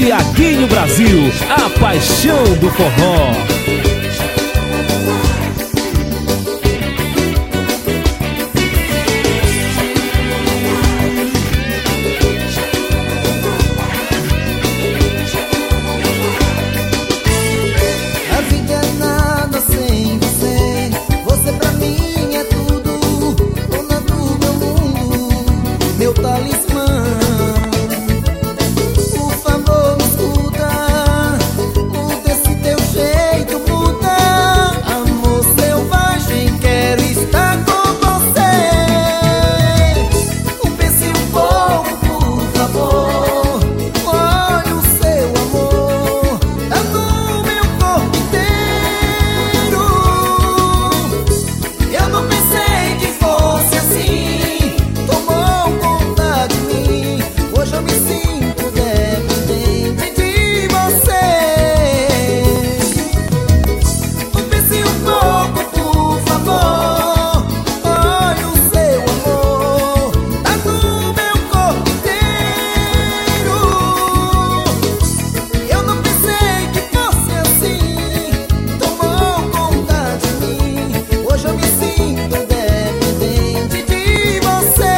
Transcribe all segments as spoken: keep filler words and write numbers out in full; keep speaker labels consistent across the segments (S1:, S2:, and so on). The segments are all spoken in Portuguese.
S1: Tiaguinho Brasil, a paixão do forró.
S2: Meu talismã, por favor me escuta, muda esse teu jeito, muda. Amor selvagem, quero estar com você. Pense um pouco, por favor, olha o seu amor, tá no meu corpo inteiro. Eu não pensei que fosse assim. Hoje eu me sinto dependente de você. Pense um pouco, por favor, olha o seu amor, tá no meu corpo inteiro. Eu não pensei que fosse assim, tomou conta de mim. Hoje eu me sinto dependente de você.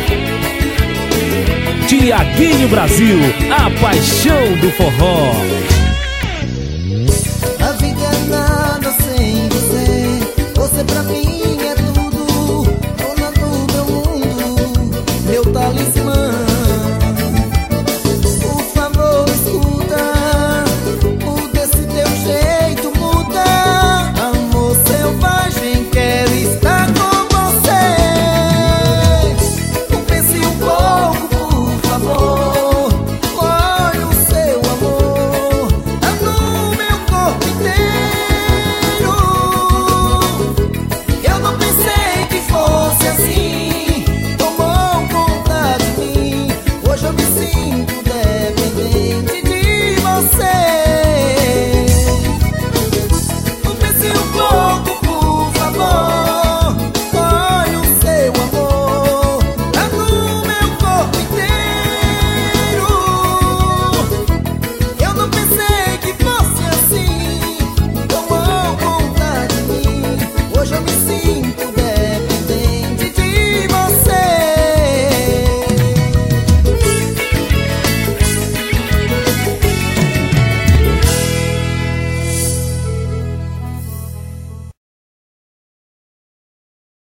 S1: Tiaguinho Brasil, a paixão do forró.